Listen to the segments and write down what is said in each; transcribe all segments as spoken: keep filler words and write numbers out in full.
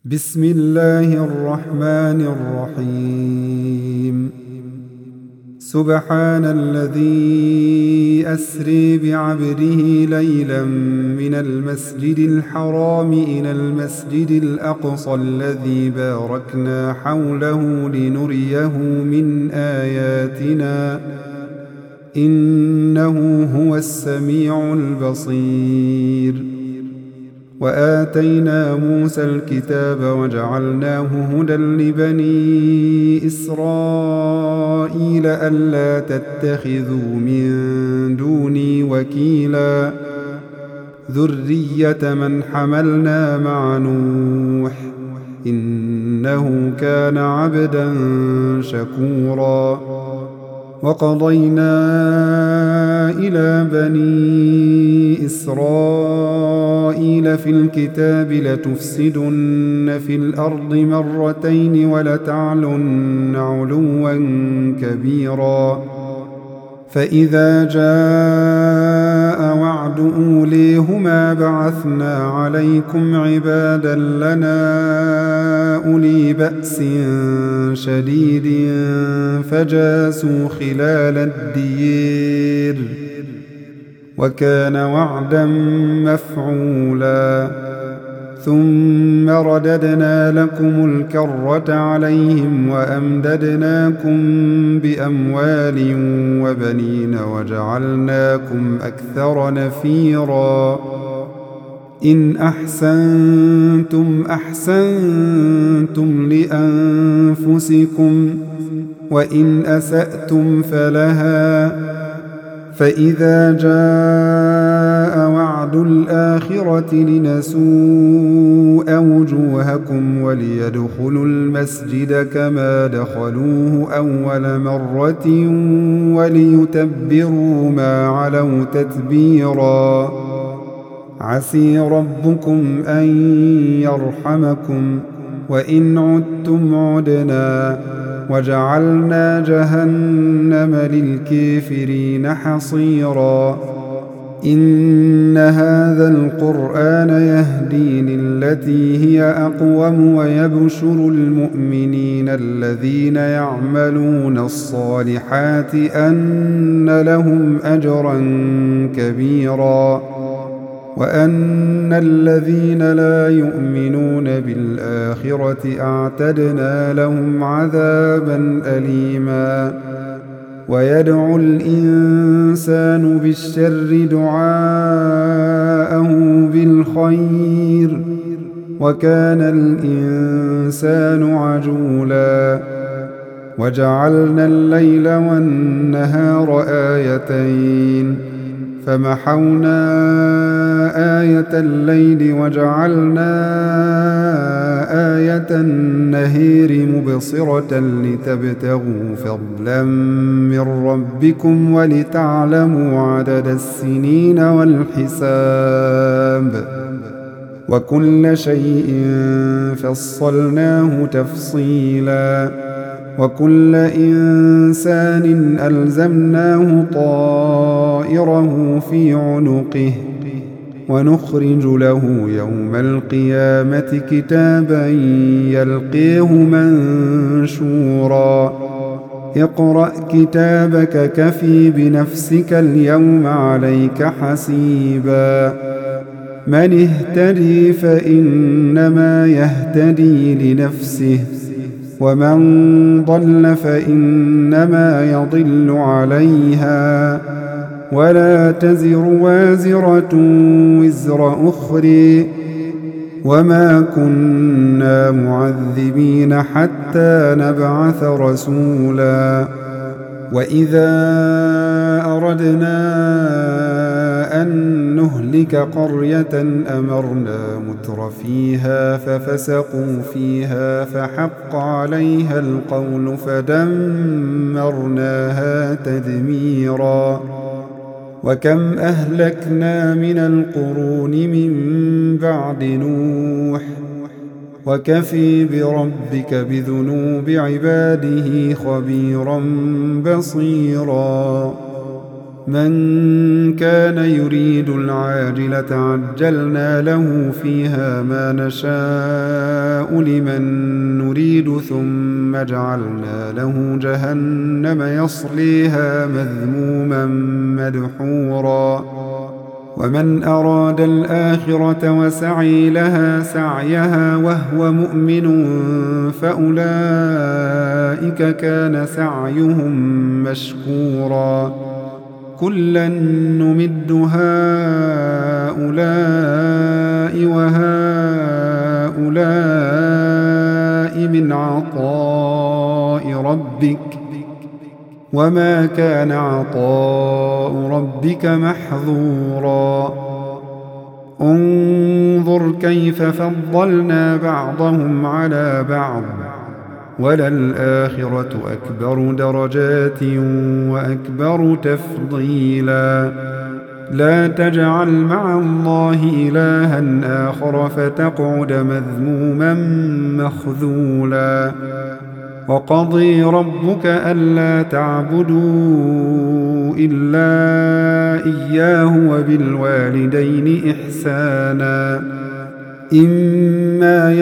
بسم الله الرحمن الرحيم. سبحان الذي أسري بعبده ليلا من المسجد الحرام إلى المسجد الأقصى الذي باركنا حوله لنريه من آياتنا إنه هو السميع البصير. وآتينا موسى الكتاب وجعلناه هدى لبني إسرائيل ألا تتخذوا من دوني وكيلا ذرية من حملنا مع نوح إنه كان عبدا شكورا. وقضينا إلى بني إسرائيل في الكتاب لتفسدن في الأرض مرتين ولتعلن علوا كبيرا. فإذا جاء وعد أوليهما بعثنا عليكم عبادا لنا أولي بأس شديد فجاسوا خلال الدير وكان وعدا مفعولا. ثم رددنا لكم الكرة عليهم وأمددناكم بأموال وبنين وجعلناكم أكثر نفيرا. إن أحسنتم أحسنتم لأنفسكم وإن أسأتم فلها. فإذا جاء وعد الآخرة لنسوء وجوهكم وليدخلوا المسجد كما دخلوه أول مرة وليتبروا ما علوا تتبيرا. عسي ربكم أن يرحمكم وإن عدتم عدنا وجعلنا جهنم للكافرين حصيرا. إن هذا القرآن يهدي للتي هي أقوم ويبشر المؤمنين الذين يعملون الصالحات أن لهم أجرا كبيرا وأن الذين لا يؤمنون بالآخرة أعتدنا لهم عذابا أليما. ويدعو الإنسان بالشر دعاءه بالخير وكان الإنسان عجولا. وجعلنا الليل والنهار آيتين فمحونا آية الليل وجعلنا آية النهار مبصرة لتبتغوا فضلا من ربكم ولتعلموا عدد السنين والحساب وكل شيء فصلناه تفصيلا. وكل إنسان ألزمناه طائره في عنقه ونخرج له يوم القيامة كتابا يلقيه منشورا. اقرأ كتابك كفي بنفسك اليوم عليك حسيبا. من اهتدي فإنما يهتدي لنفسه ومن ضل فإنما يضل عليها ولا تزر وازرة وزر أخرى وما كنا معذبين حتى نبعث رسولا. وإذا أردنا أن نهلك قرية أمرنا متر فيها ففسقوا فيها فحق عليها القول فدمرناها تدميرا. وكم أهلكنا من القرون من بعد نوح وكفي بربك بذنوب عباده خبيرا بصيرا. من كان يريد العاجلة عجلنا له فيها ما نشاء لمن نريد ثم جعلنا له جهنم يصليها مذموما مدحورا ومن أراد الآخرة وسعي لها سعيها وهو مؤمن فأولئك كان سعيهم مشكورا كلا نمد هؤلاء وهؤلاء من عطاء ربك وما كان عطاء ربك محظورا انظر كيف فضلنا بعضهم على بعض وللآخرة أكبر درجات وأكبر تفضيلا لا تجعل مع الله إلها آخر فتقعد مذموما مخذولا وقضي ربك ألا تعبدوا إلا إياه وبالوالدين إحسانا إما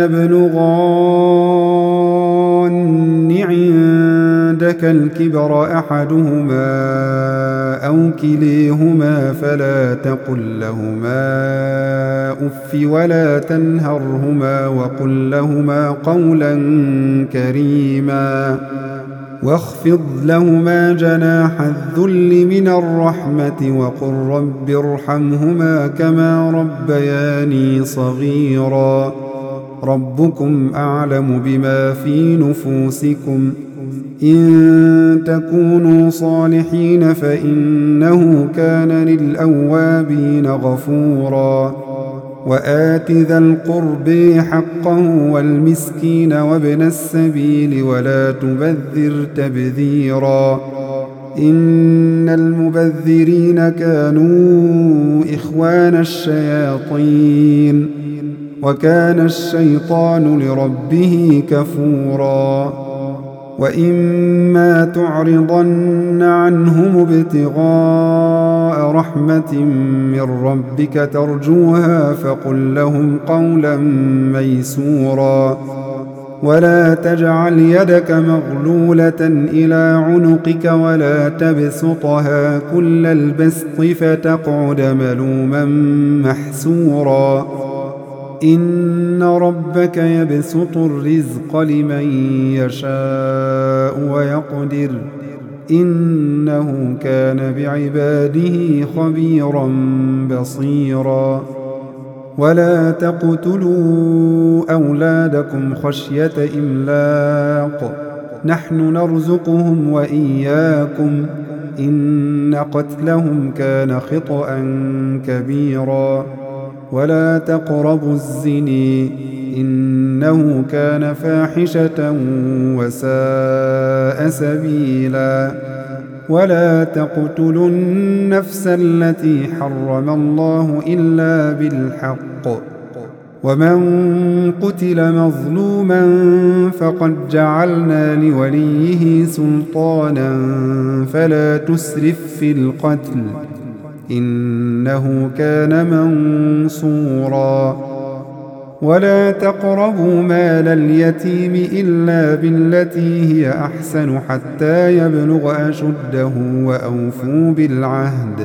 يبلغن عندك الكبر أحدهما أو كليهما فلا تقل لهما أف ولا تنهرهما وقل لهما قولا كريما واخفض لهما جناح الذل من الرحمة وقل رب ارحمهما كما ربياني صغيرا ربكم أعلم بما في نفوسكم إن تكونوا صالحين فإنه كان للأوابين غفورا وآت ذا القرب حقه والمسكين وابن السبيل ولا تبذر تبذيرا إن المبذرين كانوا إخوان الشياطين وكان الشيطان لربه كفورا وإما تعرضن عنهم ابتغاء رحمة من ربك ترجوها فقل لهم قولا ميسورا ولا تجعل يدك مغلولة إلى عنقك ولا تبسطها كل البسط فتقعد ملوما محسورا إن ربك يبسط الرزق لمن يشاء ويقدر إنه كان بعباده خبيرا بصيرا ولا تقتلوا أولادكم خشية إملاق نحن نرزقهم وإياكم إن قتلهم كان خطأ كبيرا ولا تقربوا الزنا إنه كان فاحشة وساء سبيلا ولا تقتلوا النفس التي حرم الله إلا بالحق ومن قتل مظلوما فقد جعلنا لوليه سلطانا فلا تسرف في القتل إنه كان منصورا ولا تقربوا مال اليتيم إلا بالتي هي أحسن حتى يبلغ أشده وأوفوا بالعهد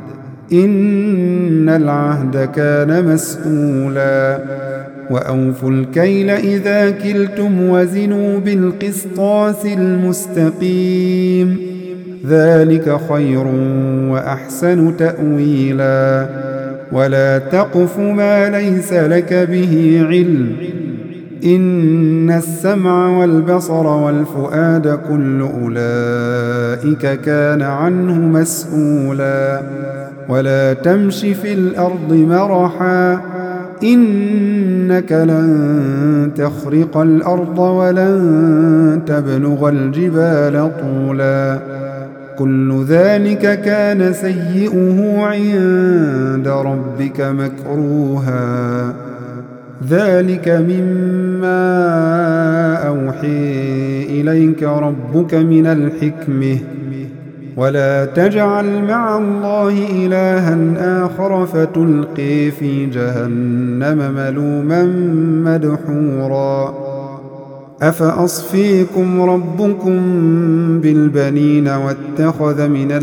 إن العهد كان مسؤولا وأوفوا الكيل إذا كلتم وزنوا بالقسطاس المستقيم ذلك خير وأحسن تأويلا ولا تقف ما ليس لك به علم إن السمع والبصر والفؤاد كل أولئك كان عنه مسؤولا ولا تمش في الأرض مرحا إنك لن تخرق الأرض ولن تبلغ الجبال طولا كل ذلك كان سيئه عند ربك مكروها ذلك مما أوحي إليك ربك من الحكمة ولا تجعل مع الله إلها آخر فتلقي في جهنم ملوما مدحورا أفأصفيكم ربكم بالبنين واتخذ من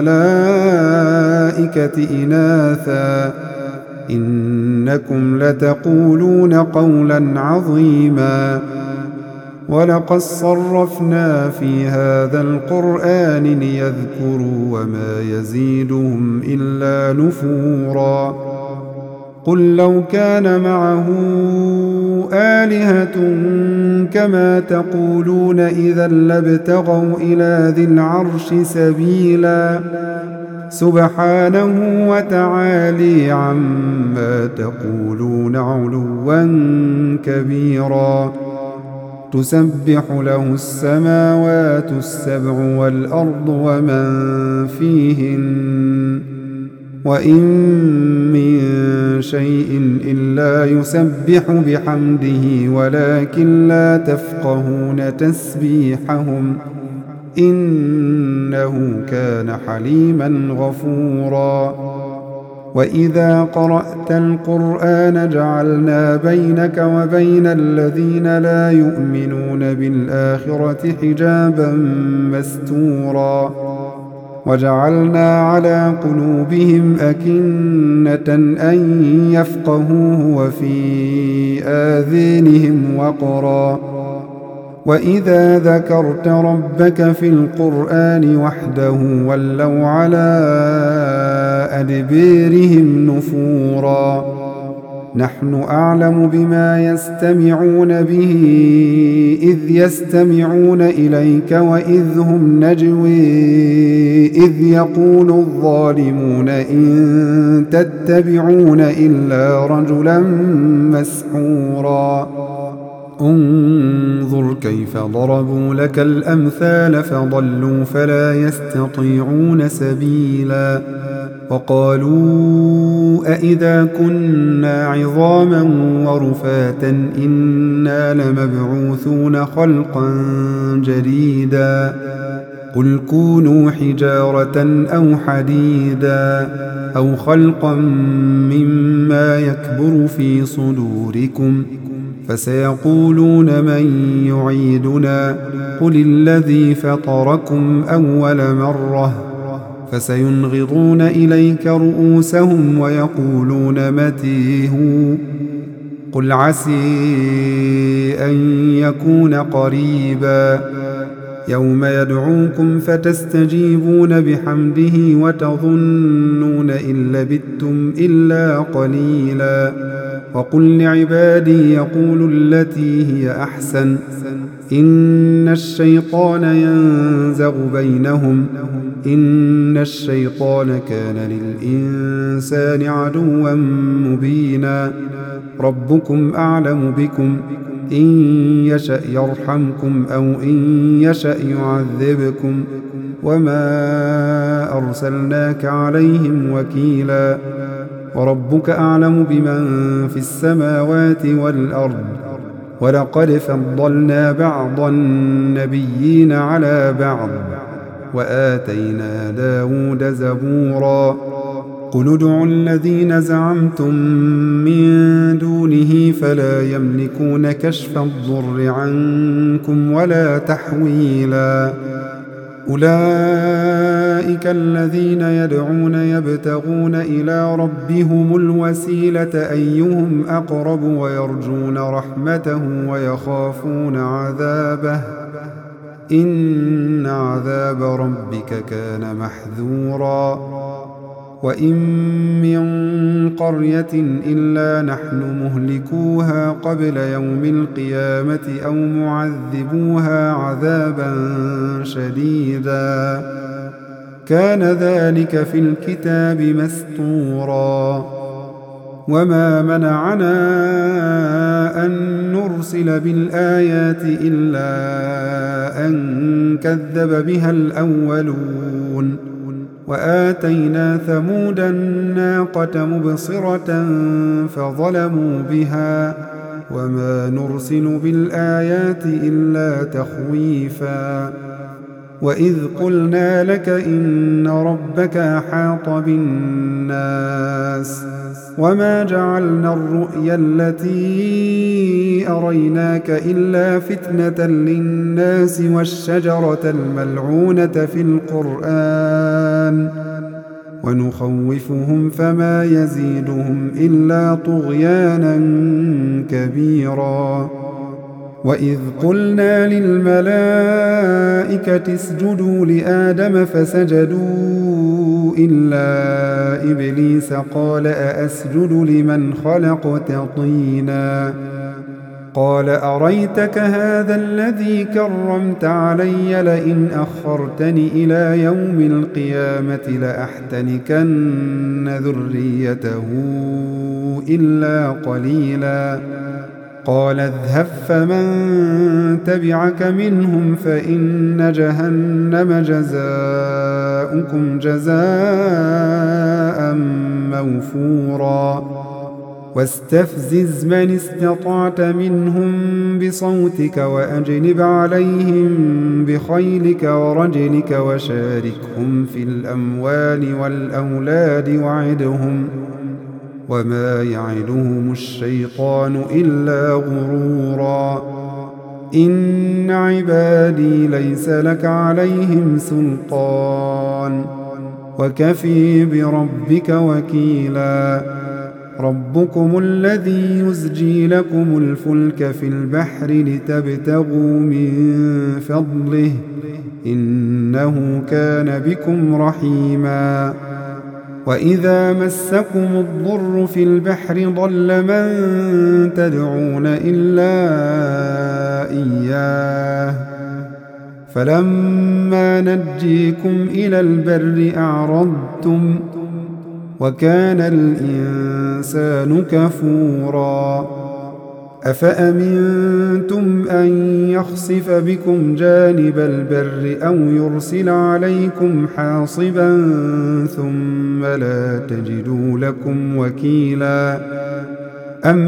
الملائكة إناثا إنكم لتقولون قولا عظيما ولقد صرفنا في هذا القرآن ليذكروا وما يزيدهم إلا نفورا قل لو كان معه آلهة كما تقولون إذا لابتغوا إلى ذي العرش سبيلا سبحانه وتعالي عما تقولون علوا كبيرا تسبح له السماوات السبع والأرض ومن فيهن وإن من شيء إلا يسبح بحمده ولكن لا تفقهون تسبيحهم إنه كان حليما غفورا وإذا قرأت القرآن جعلنا بينك وبين الذين لا يؤمنون بالآخرة حجابا مستورا وجعلنا على قلوبهم أكنة أن يفقهوه وفي آذانهم وقرا وإذا ذكرت ربك في القرآن وحده ولوا على أدبيرهم نفورا نحن أعلم بما يستمعون به إذ يستمعون إليك وإذ هم نجوي إذ يقول الظالمون إن تتبعون إلا رجلا مسحورا انظر كيف ضربوا لك الأمثال فضلوا فلا يستطيعون سبيلا وقالوا أئذا كنا عظاما ورفاتا إنا لمبعوثون خلقا جديدا قل كونوا حجارة أو حديدا أو خلقا مما يكبر في صدوركم فسيقولون من يعيدنا قل الذي فطركم أول مرة فسينغضون إليك رؤوسهم ويقولون متى هو قل عسي أن يكون قريبا يوم يدعوكم فتستجيبون بحمده وتظنون إن لبثتم إلا قليلا وقل لعبادي يقولوا التي هي أحسن إن الشيطان ينزغ بينهم إن الشيطان كان للإنسان عدوا مبينا ربكم أعلم بكم إن يشأ يرحمكم أو إن يشأ يعذبكم وما أرسلناك عليهم وكيلا وربك أعلم بمن في السماوات والأرض ولقد فضلنا بعض النبيين على بعض وآتينا داود زبورا قل ادعوا الذين زعمتم من دونه فلا يملكون كشف الضر عنكم ولا تحويلا أولئك الذين يدعون يبتغون إلى ربهم الوسيلة أيهم أقرب ويرجون رحمته ويخافون عذابه إن عذاب ربك كان محذورا وإن من قرية إلا نحن مهلكوها قبل يوم القيامة أو معذبوها عذابا شديدا كان ذلك في الكتاب مسطورا وما منعنا أن نرسل بالآيات إلا أن كذب بها الأولون وآتينا ثمود الناقة مبصرة فظلموا بها وما نرسل بالآيات إلا تخويفا وإذ قلنا لك إن ربك أحاط بالناس وما جعلنا الرؤيا التي أريناك إلا فتنة للناس والشجرة الملعونة في القرآن ونخوفهم فما يزيدهم إلا طغيانا كبيرا. وإذ قلنا للملائكة اسجدوا لآدم فسجدوا إلا إبليس قال أأسجد لمن خلقت طينا قال أريتك هذا الذي كرمت علي لئن أخرتني إلى يوم القيامة لأحتنكن ذريته إلا قليلا. قال اذهب فمن تبعك منهم فإن جهنم جزاؤكم جزاء موفورا. واستفزز من استطعت منهم بصوتك وأجلب عليهم بخيلك ورجلك وشاركهم في الأموال والأولاد وعدهم وما يعدهم الشيطان إلا غرورا. إن عبادي ليس لك عليهم سلطان وكفي بربك وكيلا. ربكم الذي يزجي لكم الفلك في البحر لتبتغوا من فضله إنه كان بكم رحيما. وإذا مسكم الضر في البحر ضل من تدعون إلا إياه فلما نجيكم إلى البر أعرضتم وكان الإنسان كفورا. أفأمنتم أن يخسف بكم جانب البر أو يرسل عليكم حاصبا ثم لا تجدوا لكم وكيلا. أم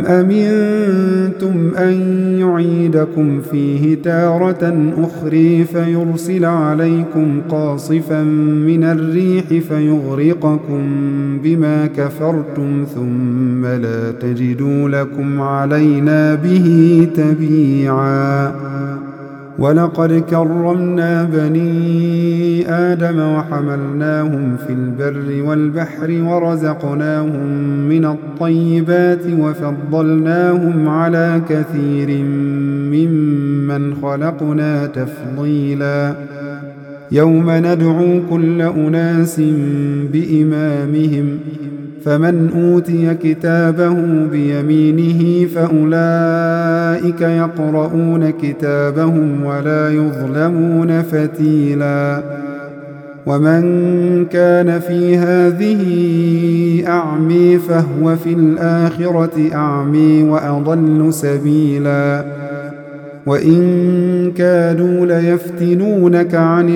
أمنتم أن يعيدكم فيه تارة أخرى فيرسل عليكم قاصفا من الريح فيغرقكم بما كفرتم ثم لا تجدوا لكم علينا به تبيعا. ولقد كرمنا بني آدم وحملناهم في البر والبحر ورزقناهم من الطيبات وفضلناهم على كثير ممن خلقنا تفضيلا. يوم ندعو كل أناس بإمامهم فمن أوتي كتابه بيمينه فأولئك يقرؤون كتابهم ولا يظلمون فتيلا. ومن كان في هذه أعمي فهو في الآخرة أعمي وأضل سبيلا. وإن كادوا ليفتنونك عن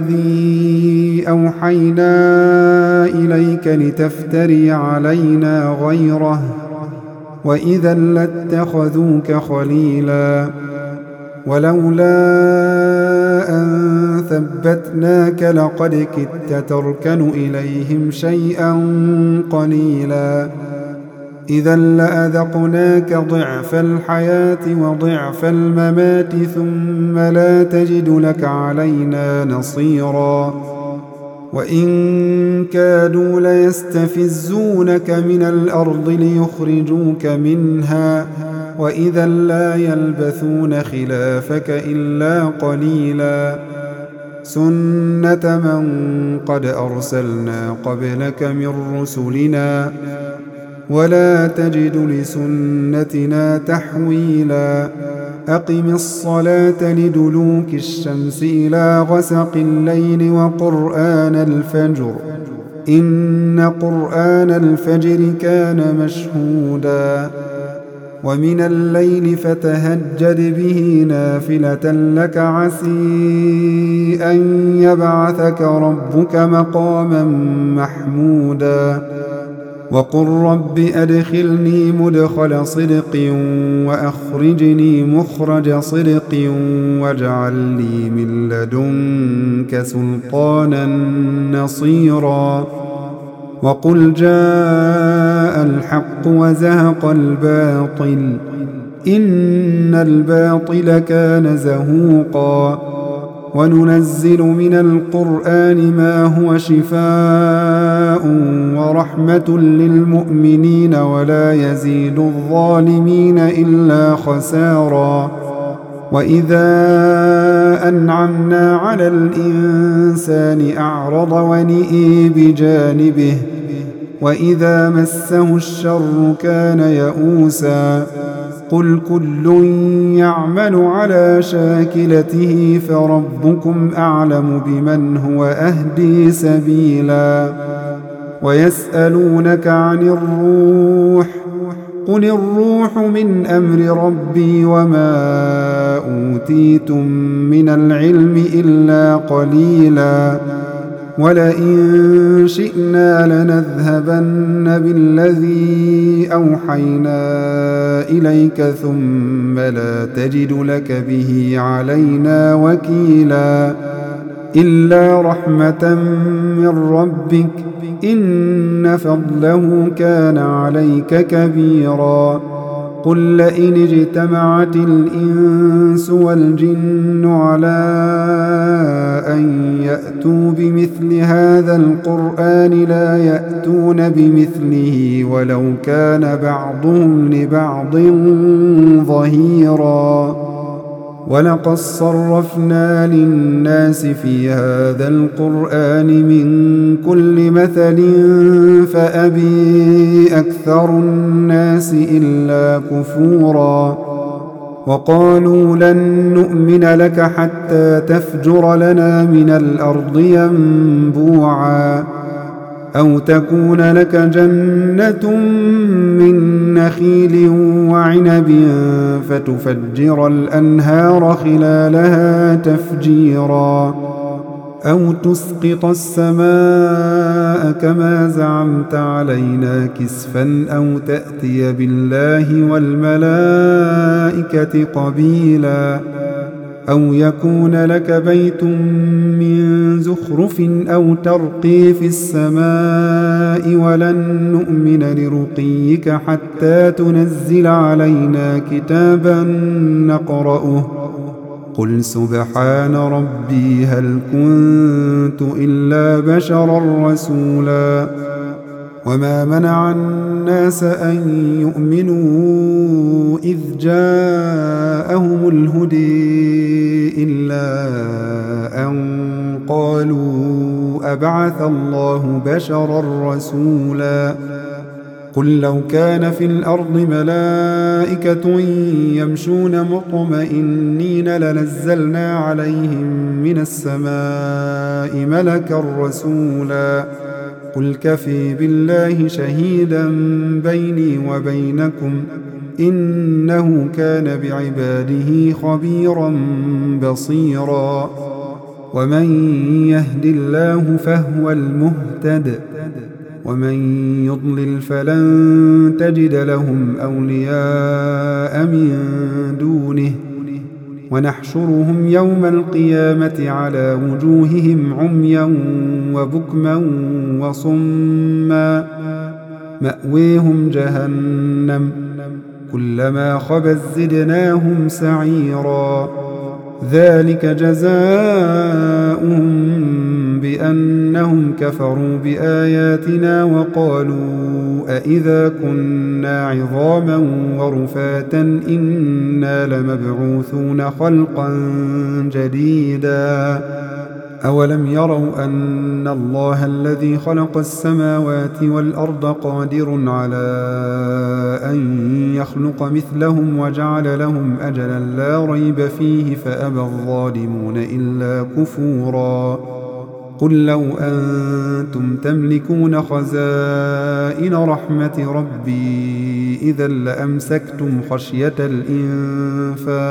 الذي أوحينا إليك لتفتري علينا غيره وإذا لاتخذوك خليلا. ولولا أن ثبتناك لقد كدت تركن إليهم شيئا قليلا. إذا لأذقناك ضعف الحياة وضعف الممات ثم لا تجد لك علينا نصيرا. وإن كادوا ليستفزونك من الأرض ليخرجوك منها وإذا لا يلبثون خلافك إلا قليلا. سنة من قد أرسلنا قبلك من رسلنا ولا تجد لسنتنا تحويلا. أقم الصلاة لدلوك الشمس إلى غسق الليل وقرآن الفجر إن قرآن الفجر كان مشهودا. ومن الليل فتهجد به نافلة لك عسى أن يبعثك ربك مقاما محمودا. وقل رب أدخلني مدخل صدق وأخرجني مخرج صدق واجعل لي من لدنك سلطانا نصيرا وقل جاء الحق وزهق الباطل إن الباطل كان زهوقا وننزل من القرآن ما هو شفاء ورحمة للمؤمنين ولا يزيد الظالمين إلا خسارا وإذا أنعمنا على الإنسان أعرض ونئي بجانبه وإذا مسه الشر كان يئوسا قل كل يعمل على شاكلته فربكم أعلم بمن هو أهدي سبيلا ويسألونك عن الروح قل الروح من أمر ربي وما أوتيتم من العلم إلا قليلا ولئن شئنا لنذهبن بالذي أوحينا إليك ثم لا تجد لك به علينا وكيلا إلا رحمة من ربك إن فضله كان عليك كبيرا قل لئن اجتمعت الإنس والجن على أن يأتوا بمثل هذا القرآن لا يأتون بمثله ولو كان بعضهم لبعض ظهيرا ولقد صرفنا للناس في هذا القرآن من كل مثل فأبي أكثر الناس إلا كفورا وقالوا لن نؤمن لك حتى تفجر لنا من الأرض ينبوعا أو تكون لك جنة من نخيل وعنب فتفجر الأنهار خلالها تفجيرا أو تسقط السماء كما زعمت علينا كسفا أو تأتي بالله والملائكة قبيلا أو يكون لك بيت من زخرف أو ترقي في السماء ولن نؤمن لرقيك حتى تنزل علينا كتابا نقرأه قل سبحان ربي هل كنت إلا بشرا رسولا وما منع الناس أن يؤمنوا إذ جاءهم الهدي إلا أن قالوا أبعث الله بشرا رسولا قل لو كان في الأرض ملائكة يمشون مطمئنين لنزلنا عليهم من السماء ملكا رسولا قل كفي بالله شهيدا بيني وبينكم إنه كان بعباده خبيرا بصيرا ومن يهد الله فهو المهتد ومن يضلل فلن تجد لهم أولياء من دونه ونحشرهم يوم القيامة على وجوههم عميا وبكما وصما مأويهم جهنم كلما خبت زدناهم سعيرا ذلك جزاؤهم بأنهم كفروا بآياتنا وقالوا أإذا كنا عظاما ورفاتا إنا لمبعوثون خلقا جديدا أولم يروا أن الله الذي خلق السماوات والأرض قادر على أن يخلق مثلهم وجعل لهم أجلا لا ريب فيه فأبى الظالمون إلا كفورا قل لو أنتم تملكون خزائن رحمة ربي إذا لأمسكتم خشية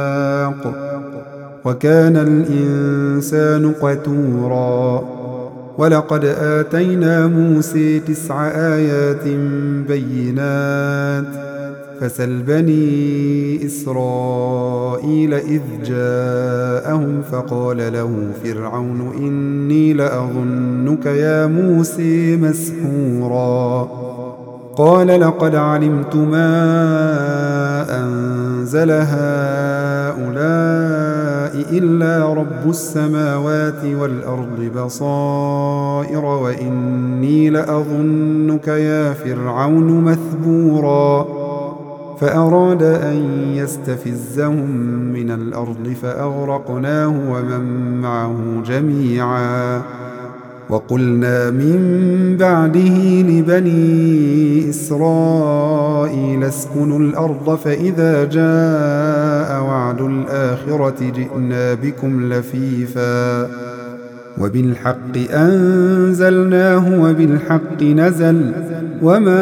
الإنفاق وكان الإنسان قتورا ولقد آتينا موسى تسع آيات بينات فسل بني إسرائيل إذ جاءهم فقال له فرعون إني لأظنك يا موسى مسحورا قال لقد علمت ما أنزل هؤلاء إلا رب السماوات والأرض بصائر وإني لأظنك يا فرعون مثبورا فأراد أن يستفزهم من الأرض فأغرقناه ومن معه جميعا وقلنا من بعده لبني إسرائيل اسكنوا الأرض فإذا جاء وعد الآخرة جئنا بكم لفيفا وبالحق أنزلناه وبالحق نزل وما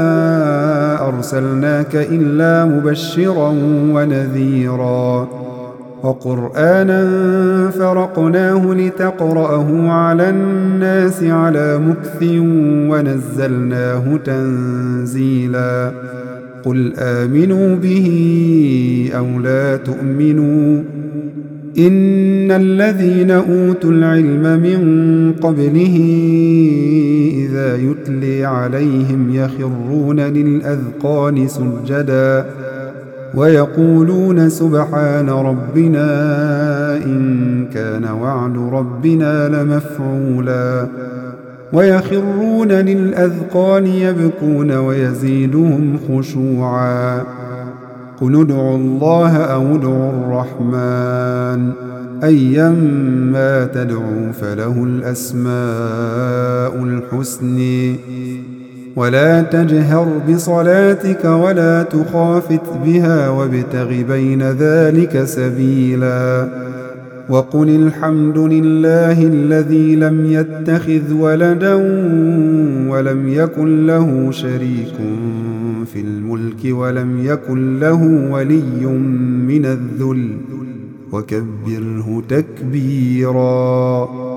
أرسلناك إلا مبشرا ونذيرا وقرآنا فرقناه لتقرأه على الناس على مكث ونزلناه تنزيلا قل آمنوا به أو لا تؤمنوا إن الذين أوتوا العلم من قبله إذا يتلي عليهم يخرون للأذقان سجدا ويقولون سبحان ربنا إن كان وعد ربنا لمفعولا ويخرون للأذقان يبكون ويزيدهم خشوعا قل ادعوا الله أو ادعوا الرحمن أيما تدعوا فله الأسماء الحسن ولا تجهر بصلاتك ولا تخافت بها وابتغ بين ذلك سبيلا وقل الحمد لله الذي لم يتخذ ولدا ولم يكن له شريك في الملك ولم يكن له ولي من الذل وكبره تكبيرا.